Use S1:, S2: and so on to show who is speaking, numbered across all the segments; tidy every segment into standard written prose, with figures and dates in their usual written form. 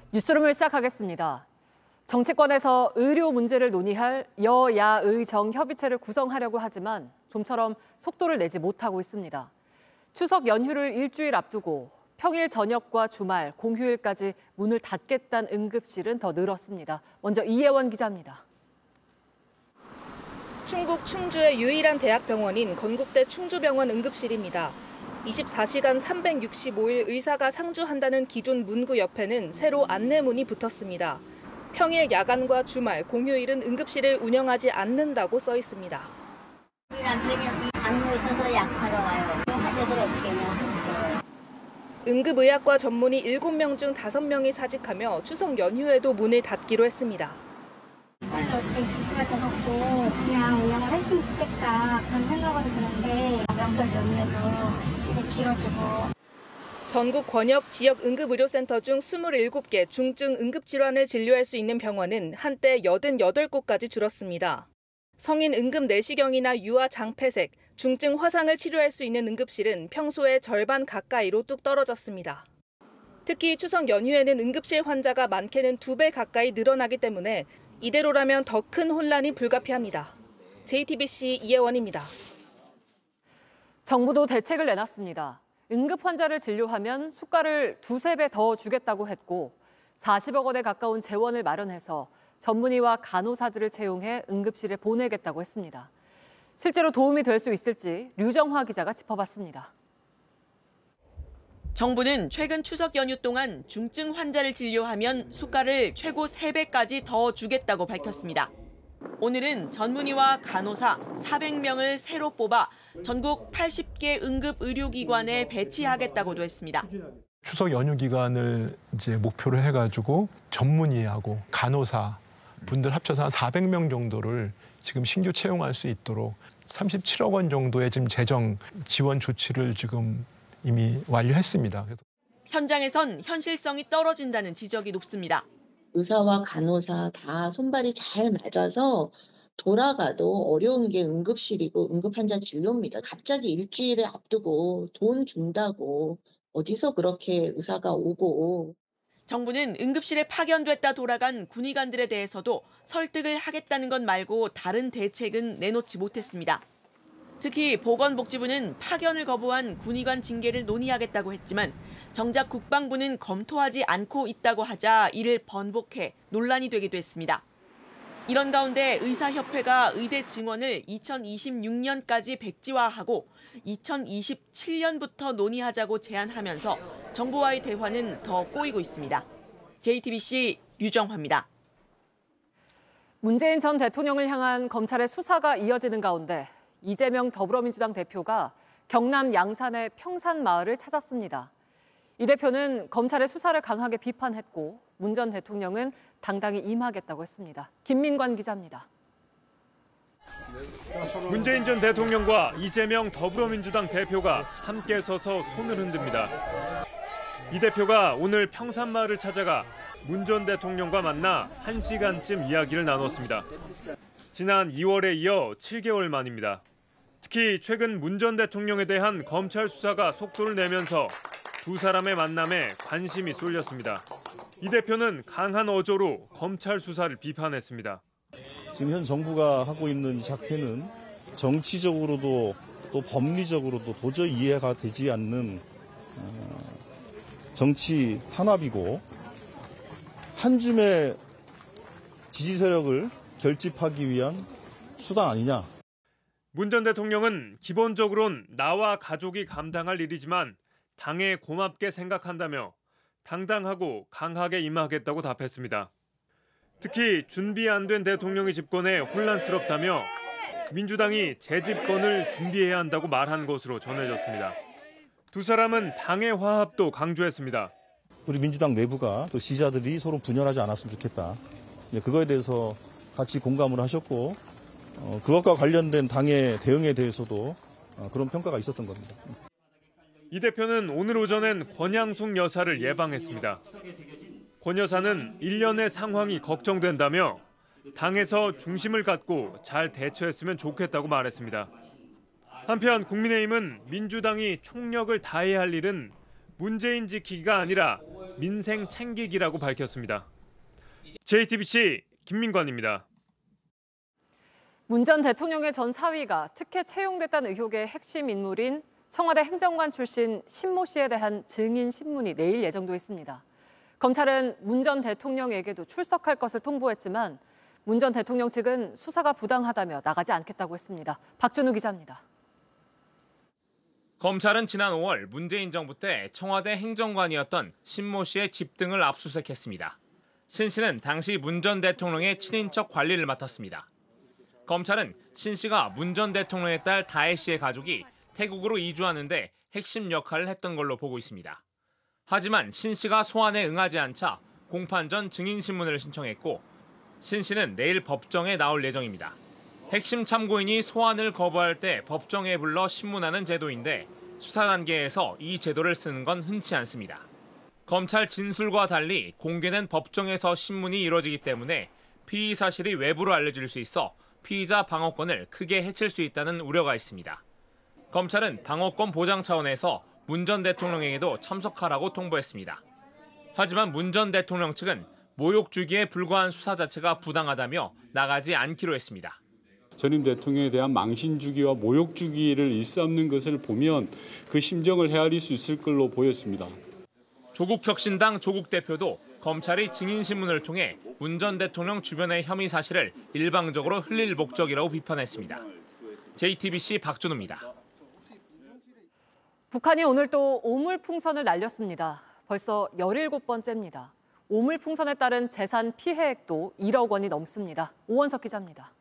S1: 뉴스룸을 시작하겠습니다. 정치권에서 의료 문제를 논의할 여야의 정협의체를 구성하려고 하지만 좀처럼 속도를 내지 못하고 있습니다. 추석 연휴를 일주일 앞두고 평일 저녁과 주말, 공휴일까지 문을 닫겠다는 응급실은 더 늘었습니다. 먼저 이혜원 기자입니다.
S2: 충북 충주의 유일한 대학병원인 건국대 충주병원 응급실입니다. 24시간 365일 의사가 상주한다는 기존 문구 옆에는 새로 안내문이 붙었습니다. 평일 야간과 주말, 공휴일은 응급실을 운영하지 않는다고 써 있습니다.
S3: 우리 남편이 여기 당뇨 있어서 약하러 와요. 환자들 어떻게 해요?
S2: 응급의학과 전문의 7명 중 5명이 사직하며 추석 연휴에도 문을 닫기로 했습니다.
S4: 빨리 어떻게 조치 갖다 놓고 그냥 운영을 했으면 좋겠다 그런 생각은 드는데 명절 연휴에도 이게 길어지고.
S2: 전국 권역 지역 응급의료센터 중 27개 중증 응급질환을 진료할 수 있는 병원은 한때 88곳까지 줄었습니다. 성인 응급 내시경이나 유아 장폐색, 중증 화상을 치료할 수 있는 응급실은 평소의 절반 가까이로 뚝 떨어졌습니다. 특히 추석 연휴에는 응급실 환자가 많게는 2배 가까이 늘어나기 때문에 이대로라면 더 큰 혼란이 불가피합니다. JTBC 이혜원입니다.
S1: 정부도 대책을 내놨습니다. 응급 환자를 진료하면 수가를 2~3배 더 주겠다고 했고 40억 원에 가까운 재원을 마련해서 전문의와 간호사들을 채용해 응급실에 보내겠다고 했습니다. 실제로 도움이 될 수 있을지 류정화 기자가 짚어봤습니다.
S5: 정부는 최근 추석 연휴 동안 중증 환자를 진료하면 수가를 최고 3배까지 더 주겠다고 밝혔습니다. 오늘은 전문의와 간호사 400명을 새로 뽑아 전국 80개 응급의료기관에 배치하겠다고도 했습니다.
S6: 추석 연휴 기간을 이제 목표로 해가지고 전문의하고 간호사 분들 합쳐서 한 400명 정도를 지금 신규 채용할 수 있도록 37억 원 정도의 지금 재정 지원 조치를 지금 이미 완료했습니다.
S5: 현장에선 현실성이 떨어진다는 지적이 높습니다.
S7: 의사와 간호사 다 손발이 잘 맞아서 돌아가도 어려운 게 응급실이고 응급환자 진료입니다. 갑자기 일주일에 앞두고 돈 준다고 어디서 그렇게 의사가 오고.
S5: 정부는 응급실에 파견됐다 돌아간 군의관들에 대해서도 설득을 하겠다는 것 말고 다른 대책은 내놓지 못했습니다. 특히 보건복지부는 파견을 거부한 군의관 징계를 논의하겠다고 했지만 정작 국방부는 검토하지 않고 있다고 하자 이를 번복해 논란이 되기도 했습니다. 이런 가운데 의사협회가 의대 증원을 2026년까지 백지화하고 2027년부터 논의하자고 제안하면서 정부와의 대화는 더 꼬이고 있습니다. JTBC 류정화입니다.
S1: 문재인 전 대통령을 향한 검찰의 수사가 이어지는 가운데 이재명 더불어민주당 대표가 경남 양산의 평산마을을 찾았습니다. 이 대표는 검찰의 수사를 강하게 비판했고 문 전 대통령은 당당히 임하겠다고 했습니다. 김민관 기자입니다.
S8: 문재인 전 대통령과 이재명 더불어민주당 대표가 함께 서서 손을 흔듭니다. 이 대표가 오늘 평산마을을 찾아가 문 전 대통령과 만나 1시간쯤 이야기를 나눴습니다. 지난 2월에 이어 7개월 만입니다. 특히 최근 문 전 대통령에 대한 검찰 수사가 속도를 내면서 두 사람의 만남에 관심이 쏠렸습니다. 이 대표는 강한 어조로 검찰 수사를 비판했습니다.
S9: 지금 현 정부가 하고 있는 작회는 정치적으로도 또 법리적으로도 도저히 이해가 되지 않는 정치 탄압이고 한 줌의 지지 세력을 결집하기 위한 수단 아니냐.
S8: 문 전 대통령은 기본적으론 나와 가족이 감당할 일이지만 당에 고맙게 생각한다며 당당하고 강하게 임하겠다고 답했습니다. 특히 준비 안 된 대통령의 집권에 혼란스럽다며 민주당이 재집권을 준비해야 한다고 말한 것으로 전해졌습니다. 두 사람은 당의 화합도 강조했습니다.
S9: 우리 민주당 내부가 또 지지자들이 서로 분열하지 않았으면 좋겠다. 그거에 대해서 같이 공감을 하셨고 그것과 관련된 당의 대응에 대해서도 그런 평가가 있었던 겁니다.
S8: 이 대표는 오늘 오전엔 권양숙 여사를 예방했습니다. 권 여사는 일련의 상황이 걱정된다며 당에서 중심을 갖고 잘 대처했으면 좋겠다고 말했습니다. 한편 국민의힘은 민주당이 총력을 다해야 할 일은 문재인 지키기가 아니라 민생 챙기기라고 밝혔습니다. JTBC 김민관입니다.
S1: 문 전 대통령의 전 사위가 특혜 채용됐다는 의혹의 핵심 인물인 청와대 행정관 출신 신모 씨에 대한 증인 신문이 내일 예정돼 있습니다. 검찰은 문 전 대통령에게도 출석할 것을 통보했지만 문 전 대통령 측은 수사가 부당하다며 나가지 않겠다고 했습니다. 박준우 기자입니다.
S10: 검찰은 지난 5월 문재인 정부 때 청와대 행정관이었던 신모 씨의 집 등을 압수수색했습니다. 신 씨는 당시 문 전 대통령의 친인척 관리를 맡았습니다. 검찰은 신 씨가 문 전 대통령의 딸 다혜 씨의 가족이 태국으로 이주하는데 핵심 역할을 했던 걸로 보고 있습니다. 하지만 신 씨가 소환에 응하지 않자 공판 전 증인 신문을 신청했고 신 씨는 내일 법정에 나올 예정입니다. 핵심 참고인이 소환을 거부할 때 법정에 불러 신문하는 제도인데 수사 단계에서 이 제도를 쓰는 건 흔치 않습니다. 검찰 진술과 달리 공개된 법정에서 신문이 이루어지기 때문에 피의 사실이 외부로 알려질 수 있어 피의자 방어권을 크게 해칠 수 있다는 우려가 있습니다. 검찰은 방어권 보장 차원에서 문 전 대통령에게도 참석하라고 통보했습니다. 하지만 문 전 대통령 측은 모욕 주기에 불과한 수사 자체가 부당하다며 나가지 않기로 했습니다.
S11: 전임 대통령에 대한 망신 주기와 모욕 주기를 일삼는 것을 보면 그 심정을 헤아릴 수 있을 걸로 보였습니다.
S10: 조국혁신당 조국 대표도 검찰이 증인신문을 통해 문 전 대통령 주변의 혐의 사실을 일방적으로 흘릴 목적이라고 비판했습니다. JTBC 박준우입니다.
S1: 북한이 오늘 또 오물풍선을 날렸습니다. 벌써 17번째입니다. 오물풍선에 따른 재산 피해액도 1억 원이 넘습니다. 오원석 기자입니다.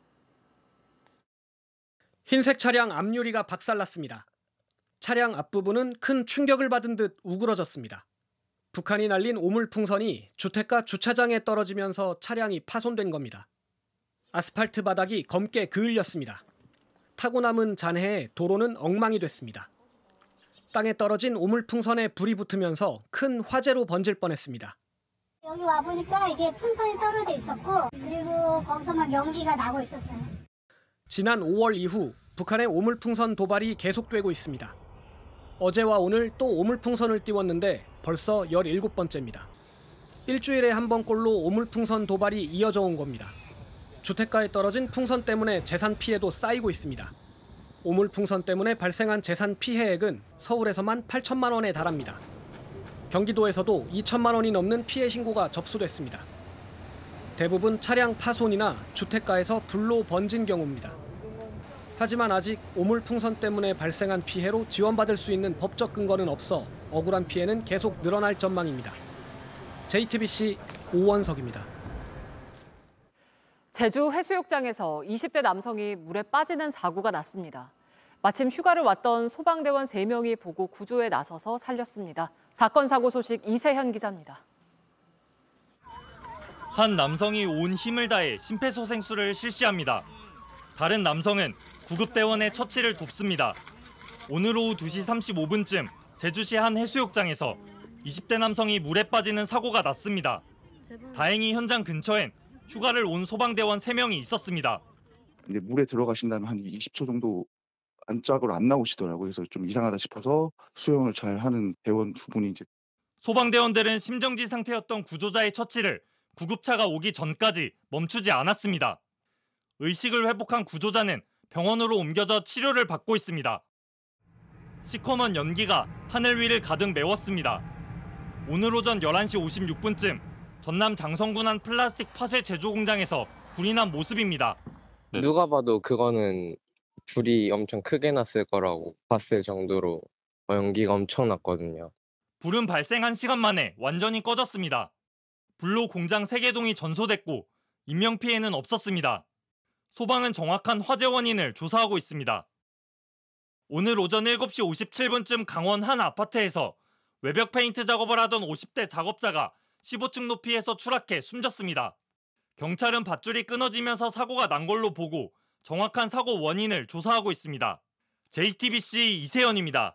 S12: 흰색 차량 앞유리가 박살났습니다. 차량 앞부분은 큰 충격을 받은 듯 우그러졌습니다. 북한이 날린 오물풍선이 주택가 주차장에 떨어지면서 차량이 파손된 겁니다. 아스팔트 바닥이 검게 그을렸습니다. 타고 남은 잔해에 도로는 엉망이 됐습니다. 땅에 떨어진 오물풍선에 불이 붙으면서 큰 화재로 번질 뻔했습니다.
S4: 여기 와보니까 이게 풍선이 떨어져 있었고 그리고 거기서 막 연기가 나고 있었어요.
S12: 지난 5월 이후 북한의 오물풍선 도발이 계속되고 있습니다. 어제와 오늘 또 오물풍선을 띄웠는데 벌써 17번째입니다. 일주일에 한 번꼴로 오물풍선 도발이 이어져 온 겁니다. 주택가에 떨어진 풍선 때문에 재산 피해도 쌓이고 있습니다. 오물풍선 때문에 발생한 재산 피해액은 서울에서만 8천만 원에 달합니다. 경기도에서도 2천만 원이 넘는 피해 신고가 접수됐습니다. 대부분 차량 파손이나 주택가에서 불로 번진 경우입니다. 하지만 아직 오물풍선 때문에 발생한 피해로 지원받을 수 있는 법적 근거는 없어 억울한 피해는 계속 늘어날 전망입니다. JTBC 오원석입니다.
S1: 제주 해수욕장에서 20대 남성이 물에 빠지는 사고가 났습니다. 마침 휴가를 왔던 소방대원 3명이 보고 구조에 나서서 살렸습니다. 사건 사고 소식 이세현 기자입니다.
S13: 한 남성이 온 힘을 다해 심폐소생술을 실시합니다. 다른 남성은 구급대원의 처치를 돕습니다. 오늘 오후 2시 35분쯤 제주시 한 해수욕장에서 20대 남성이 물에 빠지는 사고가 났습니다. 다행히 현장 근처엔 휴가를 온 소방대원 3명이 있었습니다.
S14: 이제 물에 들어가신다면 한 20초 정도 안짝으로 안 나오시더라고요. 그래서 좀 이상하다 싶어서 수영을 잘 하는 대원 2분이 이제
S13: 소방대원들은 심정지 상태였던 구조자의 처치를 구급차가 오기 전까지 멈추지 않았습니다. 의식을 회복한 구조자는 병원으로 옮겨져 치료를 받고 있습니다. 시커먼 연기가 하늘 위를 가득 메웠습니다. 오늘 오전 11시 56분쯤 전남 장성군 한 플라스틱 파쇄 제조 공장에서 불이 난 모습입니다.
S15: 누가 봐도 그거는 불이 엄청 크게 났을 거라고 봤을 정도로 연기가 엄청 났거든요.
S13: 불은 발생 1시간 만에 완전히 꺼졌습니다. 불로 공장 3개동이 전소됐고 인명피해는 없었습니다. 소방은 정확한 화재 원인을 조사하고 있습니다. 오늘 오전 7시 57분쯤 강원 한 아파트에서 외벽 페인트 작업을 하던 50대 작업자가 15층 높이에서 추락해 숨졌습니다. 경찰은 밧줄이 끊어지면서 사고가 난 걸로 보고 정확한 사고 원인을 조사하고 있습니다. JTBC 이세연입니다.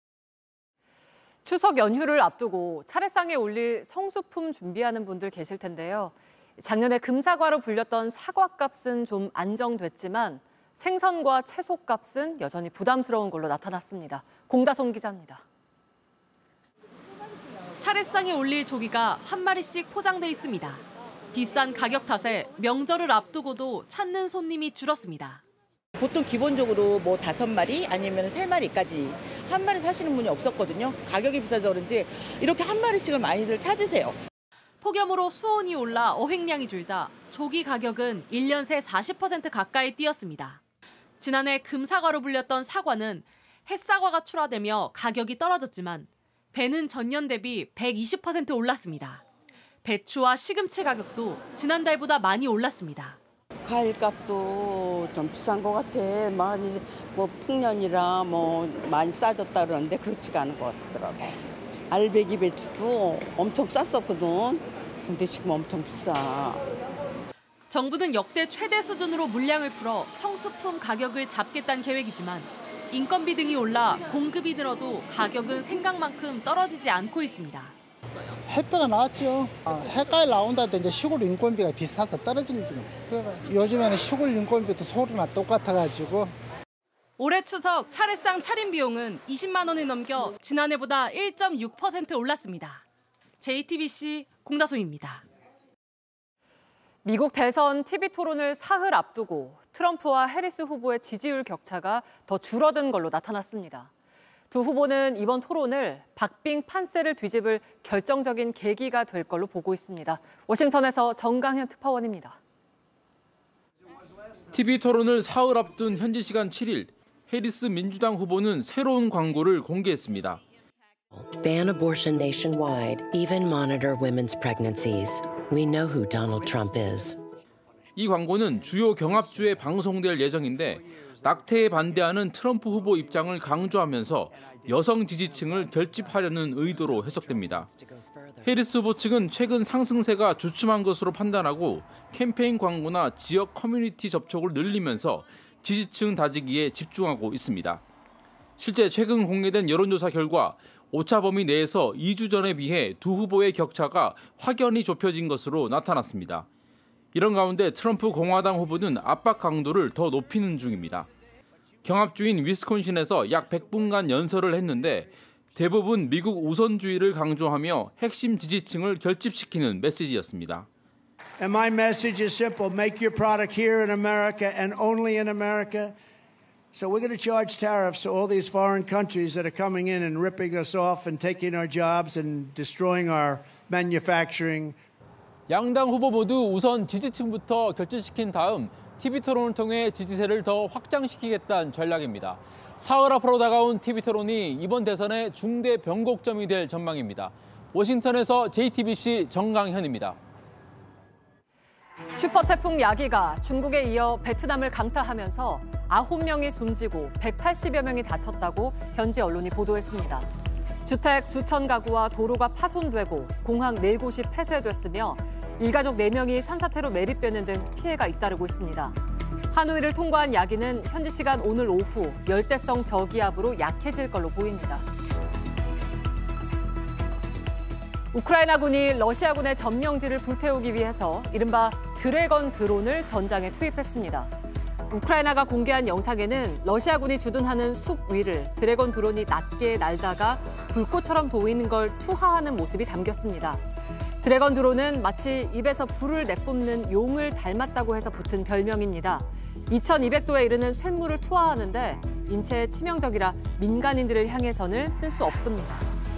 S1: 추석 연휴를 앞두고 차례상에 올릴 성수품 준비하는 분들 계실 텐데요. 작년에 금사과로 불렸던 사과값은 좀 안정됐지만 생선과 채소값은 여전히 부담스러운 걸로 나타났습니다. 공다솜 기자입니다.
S16: 차례상에 올릴 조기가 한 마리씩 포장돼 있습니다. 비싼 가격 탓에 명절을 앞두고도 찾는 손님이 줄었습니다.
S17: 보통 기본적으로 뭐 5마리 아니면 3마리까지 한 마리 사시는 분이 없었거든요. 가격이 비싸서 그런지 이렇게 한 마리씩을 많이들 찾으세요.
S16: 폭염으로 수온이 올라 어획량이 줄자 조기 가격은 1년 새 40% 가까이 뛰었습니다. 지난해 금사과로 불렸던 사과는 햇사과가 출하되며 가격이 떨어졌지만 배는 전년 대비 120% 올랐습니다. 배추와 시금치 가격도 지난달보다 많이 올랐습니다.
S18: 과일값도 좀 비싼 것 같아. 많이 뭐 풍년이라 뭐 많이 싸졌다 그러는데 그렇지가 않은 것 같더라고. 알배기 배추도 엄청 쌌었거든. 근데 지금 엄청 비싸.
S16: 정부는 역대 최대 수준으로 물량을 풀어 성수품 가격을 잡겠다는 계획이지만 인건비 등이 올라 공급이 늘어도 가격은 생각만큼 떨어지지 않고 있습니다.
S19: 햇배가 나왔죠. 해까지 나온다도 이제 시골 인건비가 비싸서 떨어질지는. 요즘에는 시골 인건비도 서울이나 똑같아가지고.
S16: 올해 추석 차례상 차림 비용은 20만 원을 넘겨 지난해보다 1.6% 올랐습니다. JTBC 공다솜입니다.
S1: 미국 대선 TV 토론을 사흘 앞두고 트럼프와 해리스 후보의 지지율 격차가 더 줄어든 걸로 나타났습니다. 두 후보는 이번 토론을 박빙 판세를 뒤집을 결정적인 계기가 될 걸로 보고 있습니다. 워싱턴에서 정강현 특파원입니다.
S20: TV 토론을 사흘 앞둔 현지 시간 7일, 해리스 민주당 후보는 새로운 광고를 공개했습니다.
S21: Ban abortion nationwide, even monitor women's pregnancies. We know who Donald Trump is.
S20: 이 광고는 주요 경합주에 방송될 예정인데 낙태에 반대하는 트럼프 후보 입장을 강조하면서 여성 지지층을 결집하려는 의도로 해석됩니다. 해리스 후보 측은 최근 상승세가 주춤한 것으로 판단하고 캠페인 광고나 지역 커뮤니티 접촉을 늘리면서 지지층 다지기에 집중하고 있습니다. 실제 최근 공개된 여론조사 결과 오차 범위 내에서 2주 전에 비해 두 후보의 격차가 확연히 좁혀진 것으로 나타났습니다. 이런 가운데 트럼프 공화당 후보는 압박 강도를 더 높이는 중입니다. 경합주인 위스콘신에서 약 100분간 연설을 했는데 대부분 미국 우선주의를 강조하며 핵심 지지층을 결집시키는 메시지였습니다.
S22: And my message is simple. Make your product here in America and only in America. So we're going to charge tariffs to all these foreign countries that are coming in and ripping us off and taking our jobs and destroying our manufacturing.
S20: 양당 후보 모두 우선 지지층부터 결집시킨 다음 TV 토론을 통해 지지세를 더 확장시키겠다는 전략입니다. 사흘 앞으로 다가온 TV 토론이 이번 대선의 중대 변곡점이 될 전망입니다. 워싱턴에서 JTBC 정강현입니다.
S1: 슈퍼태풍 야기가 중국에 이어 베트남을 강타하면서 9명이 숨지고 180여 명이 다쳤다고 현지 언론이 보도했습니다. 주택 수천 가구와 도로가 파손되고 공항 4곳이 폐쇄됐으며 일가족 4명이 산사태로 매립되는 등 피해가 잇따르고 있습니다. 하노이를 통과한 야기는 현지 시간 오늘 오후 열대성 저기압으로 약해질 걸로 보입니다. 우크라이나군이 러시아군의 점령지를 불태우기 위해서 이른바 드래건 드론을 전장에 투입했습니다. 우크라이나가 공개한 영상에는 러시아군이 주둔하는 숲 위를 드래건 드론이 낮게 날다가 불꽃처럼 보이는 걸 투하하는 모습이 담겼습니다. 드래건 드론은 마치 입에서 불을 내뿜는 용을 닮았다고 해서 붙은 별명입니다. 2200도에 이르는 쇳물을 투하하는데 인체에 치명적이라 민간인들을 향해서는 쓸 수 없습니다.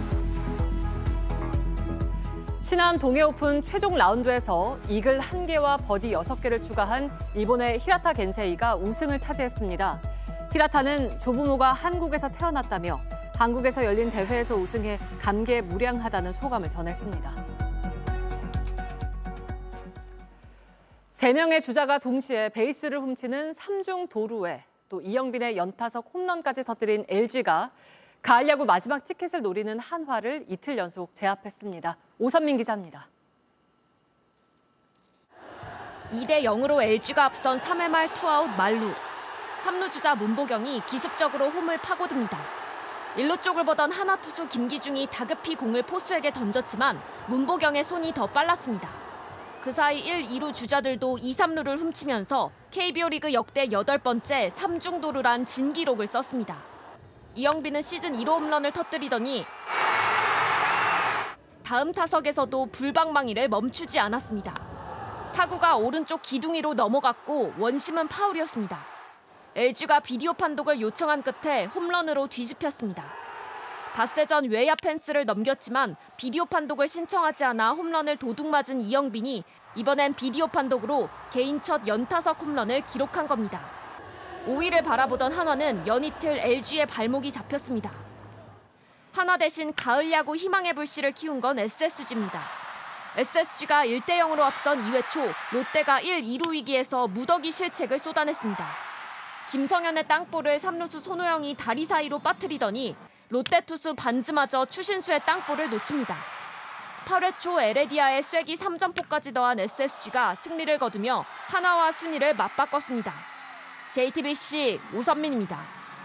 S1: 신안 동해 오픈 최종 라운드에서 이글 1개와 버디 6개를 추가한 일본의 히라타 겐세이가 우승을 차지했습니다. 히라타는 조부모가 한국에서 태어났다며 한국에서 열린 대회에서 우승해 감개무량하다는 소감을 전했습니다. 3명의 주자가 동시에 베이스를 훔치는 3중 도루에 또 이영빈의 연타석 홈런까지 터뜨린 LG가 가을 야구 마지막 티켓을 노리는 한화를 이틀 연속 제압했습니다. 오선민 기자입니다.
S23: 2대 0으로 LG가 앞선 3회 말 투아웃 만루. 3루 주자 문보경이 기습적으로 홈을 파고듭니다. 1루 쪽을 보던 한화 투수 김기중이 다급히 공을 포수에게 던졌지만 문보경의 손이 더 빨랐습니다. 그 사이 1, 2루 주자들도 2, 3루를 훔치면서 KBO 리그 역대 8번째 3중 도루란 진기록을 썼습니다. 이영빈은 시즌 1호 홈런을 터뜨리더니 다음 타석에서도 불방망이를 멈추지 않았습니다. 타구가 오른쪽 기둥위로 넘어갔고 원심은 파울이었습니다. LG가 비디오 판독을 요청한 끝에 홈런으로 뒤집혔습니다. 닷새 전 외야 펜스를 넘겼지만 비디오 판독을 신청하지 않아 홈런을 도둑맞은 이영빈이 이번엔 비디오 판독으로 개인 첫 연타석 홈런을 기록한 겁니다. 5위를 바라보던 한화는 연이틀 LG의 발목이 잡혔습니다. 한화 대신 가을 야구 희망의 불씨를 키운 건 SSG입니다. SSG가 1대0으로 앞선 2회 초 롯데가 1, 2루 위기에서 무더기 실책을 쏟아냈습니다. 김성현의 땅볼을 3루수 손호영이 다리 사이로 빠뜨리더니 롯데 투수 반즈마저 추신수의 땅볼을 놓칩니다. 8회 초 에레디아의 쐐기 3점포까지 더한 SSG가 승리를 거두며 한화와 순위를 맞바꿨습니다. JTBC 오선민입니다.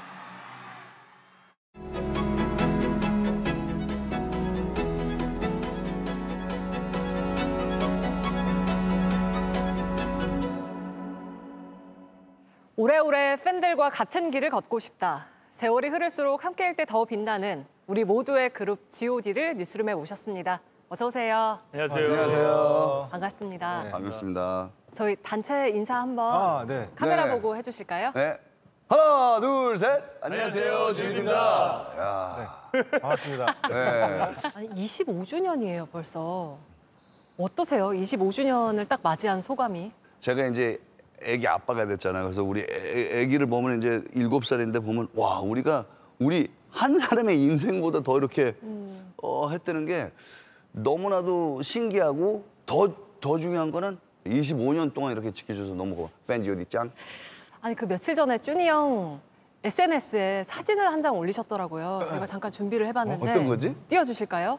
S1: 오래오래 팬들과 같은 길을 걷고 싶다. 세월이 흐를수록 함께일 때 더 빛나는 우리 모두의 그룹 G.O.D를 뉴스룸에 모셨습니다. 어서 오세요.
S2: 안녕하세요. 안녕하세요.
S1: 반갑습니다.
S2: 네, 반갑습니다.
S1: 저희 단체 인사 한번
S2: 네.
S1: 카메라
S2: 네.
S1: 보고 해주실까요?
S2: 네. 하나, 둘, 셋. 안녕하세요. G.O.D입니다.
S3: 네. 반갑습니다.
S2: 네.
S1: 아니, 25주년이에요, 벌써. 어떠세요? 25주년을 딱 맞이한 소감이?
S2: 제가 이제 애기 아빠가 됐잖아요. 그래서 우리 애기를 보면 이제 7살인데 보면 와, 우리 한 사람의 인생보다 더 이렇게 했다는 게 너무나도 신기하고 더 중요한 거는 25년 동안 이렇게 지켜줘서 너무 고마워. 팬 G.O.D 짱.
S1: 아니, 그 며칠 전에 쭈니 형 SNS에 사진을 한 장 올리셨더라고요. 제가 잠깐 준비를 해봤는데.
S2: 어떤 거지?
S1: 띄워주실까요?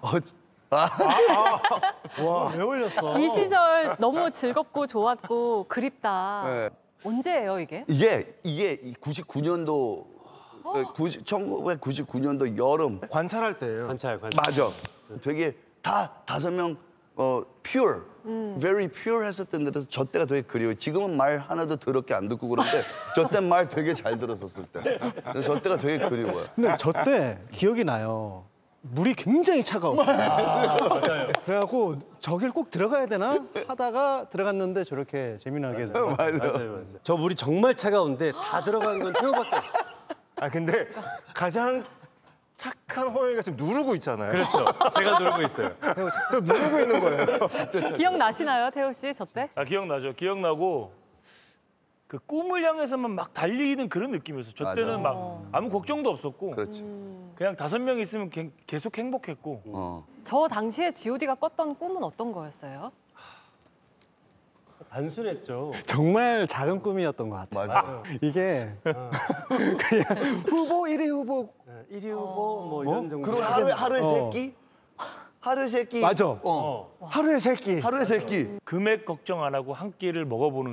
S3: 와, 왜 올렸어?
S1: 이 시절 너무 즐겁고 좋았고 그립다.
S2: 네.
S1: 언제예요, 이게?
S2: 이게 99년도 1999년도 여름
S3: 관찰할 때예요.
S6: 관찰.
S2: 맞아. 되게 다 5명 pure, very pure 했었던 데라서 저 때가 되게 그리워요. 지금은 말 하나도 더럽게 안 듣고 그런데 저 때 말 되게 잘 들었었을 때. 그래서 저 때가 되게 그리워요.
S3: 근데 저 때 기억이 나요. 물이 굉장히 차가웠어요.
S6: 맞아요.
S3: 그래갖고 저길 꼭 들어가야 되나 하다가 들어갔는데 저렇게 재미나게.
S2: 맞아요.
S6: 저 물이 정말 차가운데 다 들어간 건 태호밖에 없어요.
S3: 아 근데 가장 착한 호영이가 지금 누르고 있잖아요.
S6: 그렇죠. 제가 누르고 있어요.
S3: 저 누르고 있는 거예요.
S1: 기억나시나요, 태호 씨, 저 때?
S24: 아, 기억나죠. 기억나고 그 꿈을 향해서만 막 달리는 그런 느낌이었어요. 저 때는 막 아무 걱정도 없었고 그냥 5명 있으면 계속 행복했고.
S1: 저 당시에 G.O.D가 꿨던 꿈은 어떤 거였어요?
S6: 단순했죠.
S3: 정말 작은 꿈이었던 것 같아요.
S2: 맞아요.
S3: 이게 그냥 후보 1위 후보
S6: 1위 후보 뭐 이런 정도.
S2: 그리고 하루에 3끼? 하루에 3끼.
S3: 맞아. 하루에 3끼.
S2: 하루에 3끼.
S24: 금액 걱정 안 하고 한 끼를 먹어보는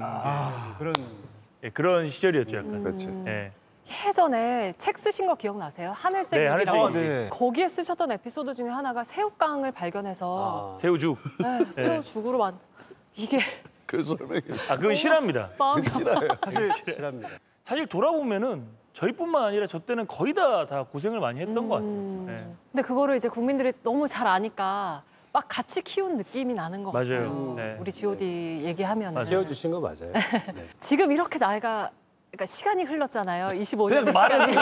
S24: 그런 시절이었죠, 약간.
S2: 그렇지.
S24: 예.
S1: 예전에 책 쓰신 거 기억나세요? 하늘색
S24: 네,
S1: 일기라고.
S24: 하늘색 일기.
S1: 거기에 쓰셨던 에피소드 중에 하나가 새우깡을 발견해서
S24: 새우죽.
S1: 네, 새우죽으로 이게
S2: 그 설명이.
S24: 그건 실화입니다.
S1: 마음이
S24: 사실 실화입니다. 사실 돌아보면은 저희뿐만 아니라 저 때는 거의 다 고생을 많이 했던 것 같아요. 예.
S1: 근데 그거를 이제 국민들이 너무 잘 아니까 막 같이 키운 느낌이 나는 것
S24: 맞아요.
S1: 같아요.
S24: 네.
S1: 우리 G.O.D 얘기하면
S6: 키워주신 거 맞아요. 네.
S1: 지금 이렇게 나이가 그러니까 시간이 흘렀잖아요. 25년.
S2: 그냥 말하지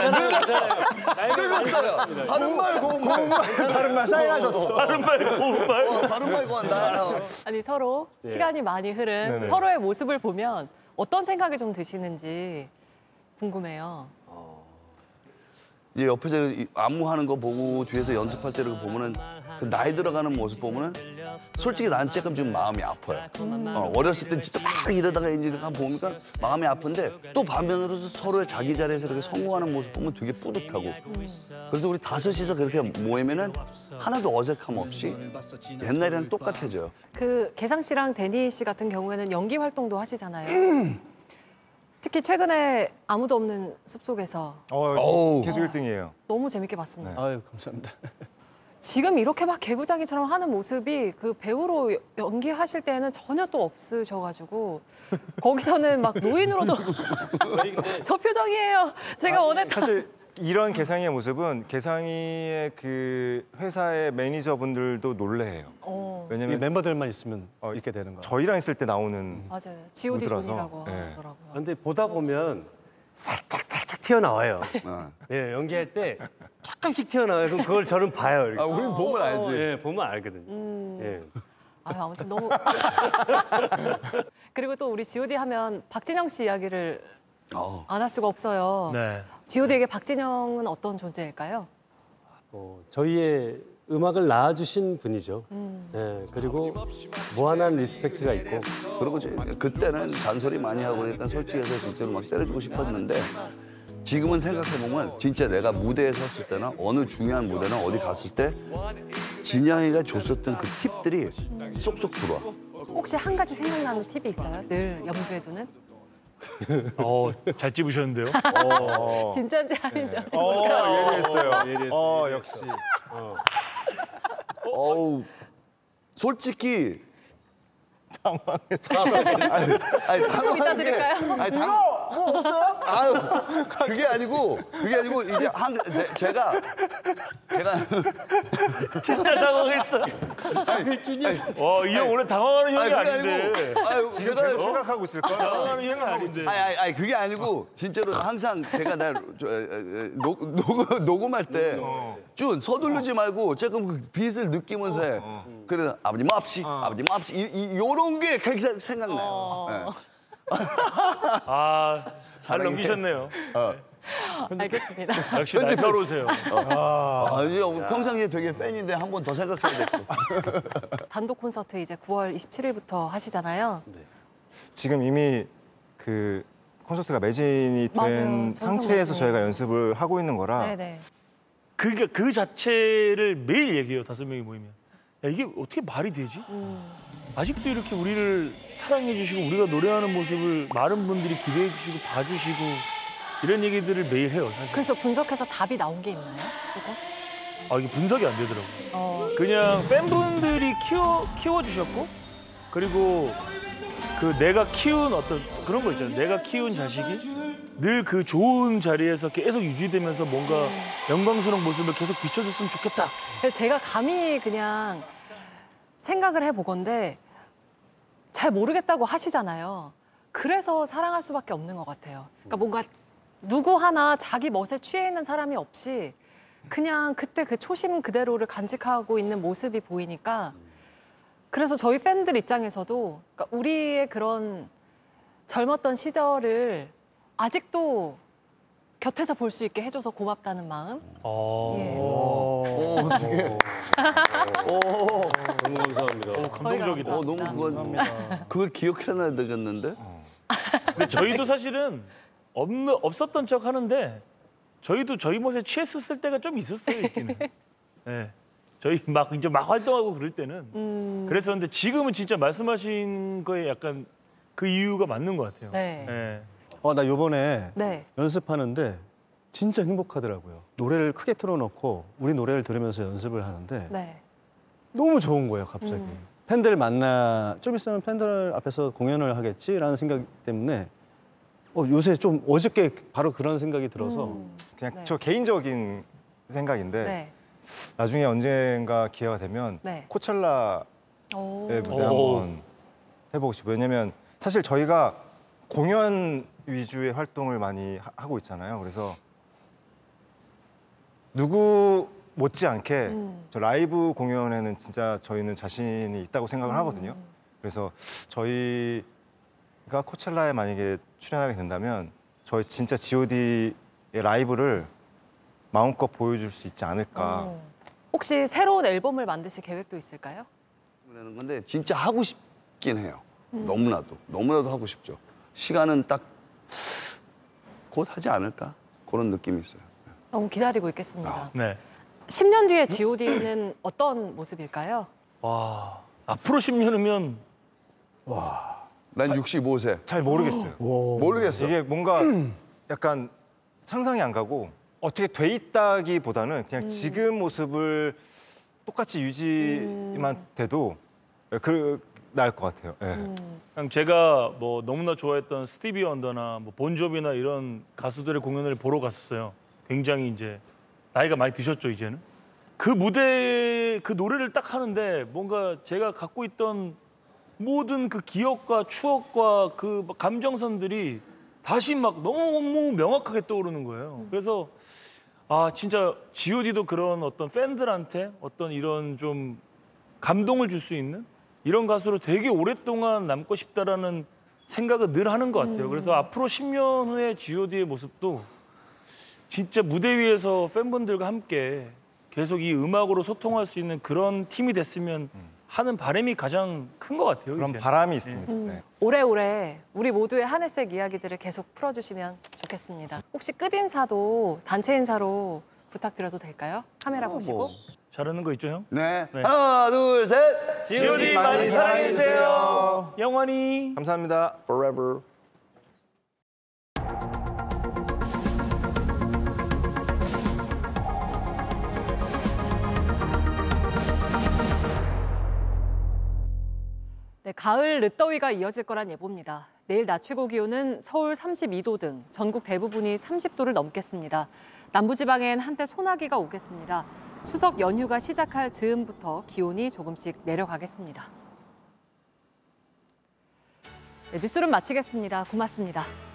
S6: 늙었어요.
S2: 바른 말 고운 말.
S3: 바른 말 사인하셨어.
S24: 바른 말 고운 말.
S2: 바른 말 고운 말.
S1: 아니 서로 시간이 많이 흐른
S3: 네네.
S1: 서로의 모습을 보면 어떤 생각이 좀 드시는지 궁금해요.
S2: 이제 옆에서 안무하는 거 보고 뒤에서 연습할 때 이렇게 보면은 그 나이 들어가는 모습 보면은 솔직히 난 조금 지금 마음이 아파요. 어렸을 때 진짜 막 이러다가 이제 보니까 마음이 아픈데 또 반면으로서 서로의 자기 자리에서 이렇게 성공하는 모습 보면 되게 뿌듯하고 그래서 우리 5이서 그렇게 모이면은 하나도 어색함 없이 옛날이랑 똑같아져요.
S1: 그 개상 씨랑 데니 씨 같은 경우에는 연기 활동도 하시잖아요. 특히 최근에 아무도 없는 숲속에서
S3: 계속 1등이에요.
S1: 너무 재밌게 봤습니다.
S3: 아유, 감사합니다.
S1: 지금 이렇게 막 개구장이처럼 하는 모습이 그 배우로 연기하실 때는 전혀 또 없으셔가지고 거기서는 막 노인으로도 저 표정이에요. 제가 원했던
S3: 사실
S5: 이런 개상이의 모습은 개상이의 그 회사의 매니저분들도 놀래요. 왜냐면
S3: 멤버들만 있으면 있게 되는 거예요.
S5: 저희랑 있을 때 나오는
S1: 맞아요. G.O.D
S5: 무드라서.
S1: 존이라고
S5: 네.
S1: 하더라고요.
S6: 근데 보다 보면 살짝 튀어나와요. 예, 연기할 때 조금씩 튀어나와요. 그럼 그걸 저는 봐요. 이렇게.
S2: 우린 보면 알지.
S6: 예, 보면 알거든요. 예.
S1: 아무튼 너무 그리고 또 우리 G.O.D 하면 박진영 씨 이야기를 안 할 수가 없어요.
S24: 네.
S1: G.O.D에게 박진영은 어떤 존재일까요?
S6: 저희의 음악을 낳아주신 분이죠. 예, 그리고 무한한 리스펙트가 있고.
S2: 그리고 그때는 잔소리 많이 하고 그러니까 솔직해서 진짜로 막 때려주고 싶었는데 지금은 생각해보면 진짜 내가 무대에 섰을 때나 어느 중요한 무대나 어디 갔을 때 진영이가 줬었던 그 팁들이 쏙쏙 들어와.
S1: 혹시 한 가지 생각나는 팁이 있어요? 늘 염두에 두는?
S24: 잘 찝으셨는데요.
S1: 진짜인지 아닌지 어떻게 볼까요?
S5: 예리했어요. 역시.
S2: 솔직히
S5: 당황했어요.
S2: 아니
S1: 조금 이따 드릴까요?
S2: 아니 뭐 없어요? 아유 그게 아니고 이제 제가
S24: 진짜 당황했어. 이 형 원래 당황하는 형이 아닌데.
S5: 지금 계속 생각하고 있을 거야.
S24: 당황하는 형이 아닌데.
S2: 아니 그게 아니고 진짜로 항상 제가 녹음할 때 준 서두르지 말고 조금 그 빛을 느끼면서 해. 그래서 아버님 없이 요런 게 계속 생각나요. 네.
S24: 잘 넘기셨네요.
S1: 알겠습니다.
S24: 역시 날카로우세요.
S2: 이제 평상시에 되게 팬인데 한 번 더 생각해야 될 것 같아요.
S1: 단독 콘서트 이제 9월 27일부터 하시잖아요.
S5: 지금 이미 그 콘서트가 매진이 된
S1: 맞아요.
S5: 상태에서
S1: 매진.
S5: 저희가 연습을 하고 있는 거라
S1: 네네.
S24: 그 자체를 매일 얘기해요. 5명이 모이면. 야, 이게 어떻게 말이 되지? 아직도 이렇게 우리를 사랑해 주시고 우리가 노래하는 모습을 많은 분들이 기대해 주시고 봐주시고 이런 얘기들을 매일 해요. 사실.
S1: 그래서 분석해서 답이 나온 게 있나요? 조금?
S24: 이게 분석이 안 되더라고요. 그냥 팬분들이 키워주셨고 그리고 그 내가 키운 어떤 그런 거 있잖아요. 내가 키운 자식이 늘 그 좋은 자리에서 계속 유지되면서 뭔가 영광스러운 모습을 계속 비춰줬으면 좋겠다.
S1: 그래서 제가 감히 그냥 생각을 해보건데 잘 모르겠다고 하시잖아요. 그래서 사랑할 수밖에 없는 것 같아요. 그러니까 뭔가 누구 하나 자기 멋에 취해 있는 사람이 없이 그냥 그때 그 초심 그대로를 간직하고 있는 모습이 보이니까 그래서 저희 팬들 입장에서도 그러니까 우리의 그런 젊었던 시절을 아직도 곁에서 볼 수 있게 해줘서 고맙다는 마음.
S2: 어떻게?
S6: 너무 감사합니다.
S24: 감동적이다.
S2: 너무 그걸 기억해놔야 되겠는데?
S24: 근데 저희도 사실은 없었던 척 하는데 저희도 저희 멋에 취했었을 때가 좀 있었어요, 있기는. 네. 저희 막 활동하고 그럴 때는 그랬었는데 지금은 진짜 말씀하신 거에 약간 그 이유가 맞는 것 같아요.
S1: 네.
S24: 네.
S3: 나 요번에
S1: 네.
S3: 연습하는데 진짜 행복하더라고요. 노래를 크게 틀어놓고 우리 노래를 들으면서 연습을 하는데
S1: 네.
S3: 너무 좋은 거예요, 갑자기. 팬들 좀 있으면 팬들 앞에서 공연을 하겠지라는 생각 때문에 요새 좀 어저께 바로 그런 생각이 들어서
S5: 그냥
S1: 네.
S5: 저 개인적인 생각인데
S1: 네.
S5: 나중에 언젠가 기회가 되면
S1: 네.
S5: 코첼라의 무대 한번 해보고 싶어요. 왜냐면 사실 저희가 공연 위주의 활동을 많이 하고 있잖아요. 그래서 누구 못지않게 저 라이브 공연에는 진짜 저희는 자신이 있다고 생각을 하거든요. 그래서 저희가 코첼라에 만약에 출연하게 된다면 저희 진짜 G.O.D의 라이브를 마음껏 보여줄 수 있지 않을까.
S1: 혹시 새로운 앨범을 만드실 계획도 있을까요?
S2: 그러는 건데 진짜 하고 싶긴 해요. 너무나도 하고 싶죠. 시간은 딱 곧 하지 않을까 그런 느낌이 있어요.
S1: 너무 기다리고 있겠습니다.
S24: 네.
S1: 10년 뒤에 G.O.D는 어떤 모습일까요?
S24: 와, 앞으로 10년이면
S2: 난 65세.
S5: 잘 모르겠어요.
S2: 모르겠어.
S5: 이게 뭔가 약간 상상이 안 가고 어떻게 돼 있다기보다는 그냥 지금 모습을 똑같이 유지만 돼도 나을 것 같아요. 네.
S24: 그냥 제가 뭐 너무나 좋아했던 스티비 원더나 뭐 본조비나 이런 가수들의 공연을 보러 갔었어요. 굉장히 이제 나이가 많이 드셨죠, 이제는. 그 무대 그 노래를 딱 하는데 뭔가 제가 갖고 있던 모든 그 기억과 추억과 그 감정선들이 다시 막 너무 명확하게 떠오르는 거예요. 그래서 아 진짜 G.O.D도 그런 어떤 팬들한테 어떤 이런 좀 감동을 줄 수 있는 이런 가수로 되게 오랫동안 남고 싶다라는 생각을 늘 하는 것 같아요. 그래서 앞으로 10년 후에 G.O.D의 모습도 진짜 무대 위에서 팬분들과 함께 계속 이 음악으로 소통할 수 있는 그런 팀이 됐으면 하는 바람이 가장 큰 것 같아요.
S5: 그런
S24: 이제.
S5: 바람이 있습니다. 네.
S1: 오래오래 우리 모두의 하늘색 이야기들을 계속 풀어주시면 좋겠습니다. 혹시 끝인사도 단체 인사로 부탁드려도 될까요? 카메라 보시고.
S24: 잘하는 거 있죠, 형?
S2: 네.
S24: 네.
S2: 하나, 둘, 셋.
S24: G.O.D 많이 사랑해주세요. 영원히.
S5: 감사합니다.
S2: Forever.
S1: 네, 가을 늦더위가 이어질 거란 예보입니다. 내일 낮 최고 기온은 서울 32도 등 전국 대부분이 30도를 넘겠습니다. 남부지방엔 한때 소나기가 오겠습니다. 추석 연휴가 시작할 즈음부터 기온이 조금씩 내려가겠습니다. 네, 뉴스룸 마치겠습니다. 고맙습니다.